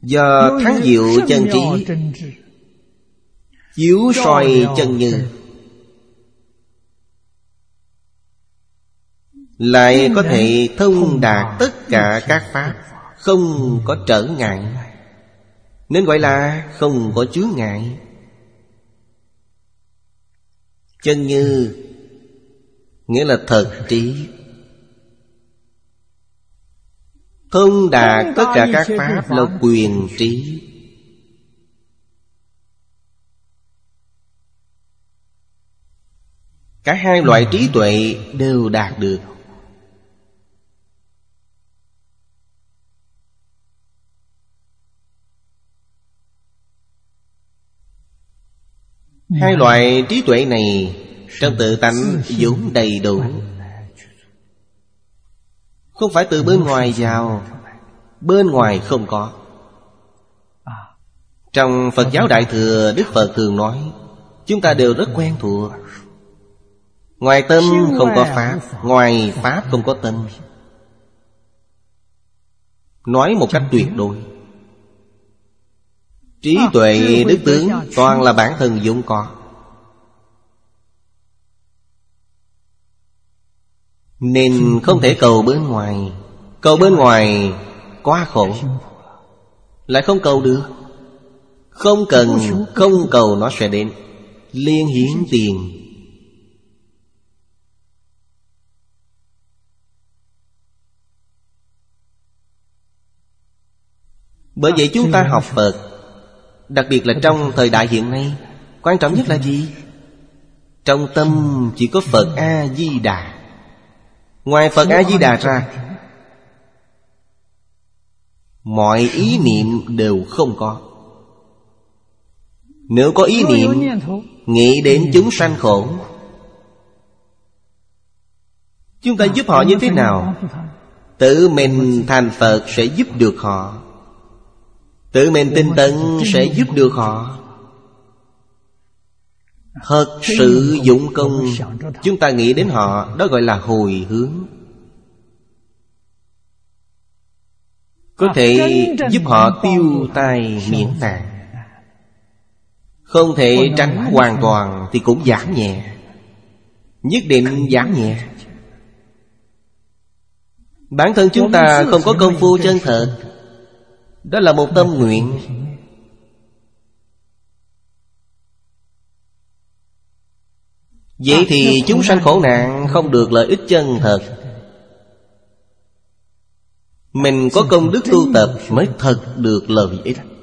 Do thắng diệu chân trí chiếu soi chân như, lại có thể thông đạt tất cả các pháp, không có trở ngại, nên gọi là không có chướng ngại. Chân như nghĩa là thật trí, thông đạt tất cả các pháp là quyền trí. Cả hai loại trí tuệ đều đạt được. Hai loại trí tuệ này trong tự tánh vốn đầy đủ, không phải từ bên ngoài vào, bên ngoài không có. Trong Phật giáo Đại Thừa, Đức Phật thường nói, chúng ta đều rất quen thuộc. Ngoài tâm không có pháp, ngoài pháp không có tâm. Nói một cách tuyệt đối. Trí tuệ đức tướng toàn là bản thân vốn có, nên không thể cầu bên ngoài. Cầu bên ngoài quá khổ, lại không cầu được. Không cần, không cầu nó sẽ đến, liên hiến tiền. Bởi vậy chúng ta học Phật, đặc biệt là trong thời đại hiện nay, quan trọng nhất là gì? Trong tâm chỉ có Phật A-di-đà. Ngoài Phật A-di-đà ra, mọi ý niệm đều không có. Nếu có ý niệm nghĩ đến chúng sanh khổ, chúng ta giúp họ như thế nào? Tự mình thành Phật sẽ giúp được họ, tự mình tinh tấn sẽ giúp được họ. Thật sự dụng công, chúng ta nghĩ đến họ, đó gọi là hồi hướng. Có thể giúp họ tiêu tai miễn nạn. Không thể tránh hoàn toàn thì cũng giảm nhẹ, nhất định giảm nhẹ. Bản thân chúng ta không có công phu chân thật, đó là một tâm nguyện. Vậy thì chúng sanh khổ nạn không được lợi ích chân thật. Mình có công đức tu tập mới thật được lợi ích.